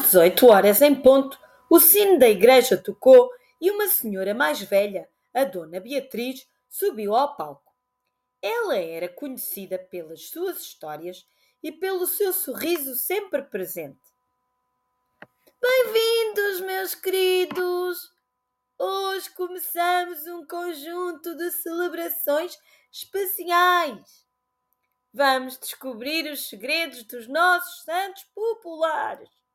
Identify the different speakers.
Speaker 1: 18 horas em ponto, o sino da igreja tocou e uma senhora mais velha, a Dona Beatriz, subiu ao palco. Ela era conhecida pelas suas histórias e pelo seu sorriso sempre presente. Bem-vindos, meus queridos! Hoje começamos um conjunto de celebrações especiais. Vamos descobrir os segredos dos nossos santos populares.